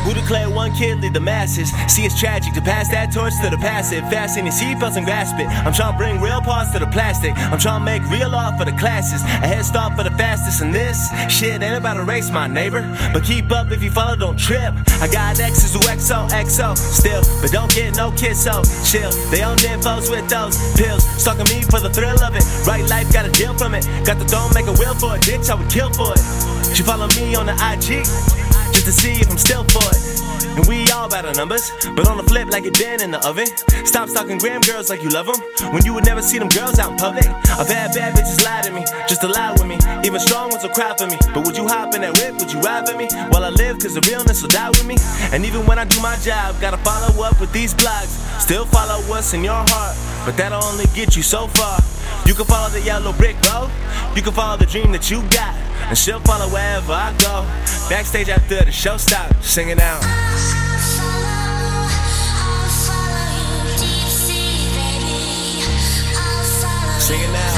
Who declared one kid lead the masses? See, it's tragic to pass that torch to the passive. Fasten your seatbelts and grasp it. I'm trying to bring real parts to the plastic. I'm trying to make real art for the classes. A head start for the fastest in this shit ain't about to race, my neighbor. But keep up if you follow, don't trip. I got exes who XO still, but don't get no kiss, so chill. They own infos with those pills, stalking me for the thrill of it. Right life, got a deal from it. Got the throne, make a will for it. Bitch, I would kill for it. She follow me on the IG just to see if I'm still for it. And we all about our numbers, but on the flip like it been in the oven. Stop stalking gram girls like you love them, when you would never see them girls out in public. I've had bad bitches lie to me, just to lie with me. Even strong ones will cry for me, but would you hop in that whip, would you ride for me? While I live, cause the realness will die with me. And even when I do my job, gotta follow up with these blogs. Still follow what's in your heart, but that'll only get you so far. You can follow the yellow brick road, you can follow the dream that you got, and she'll follow wherever I go. Backstage after the show stop, singing out. Singing out.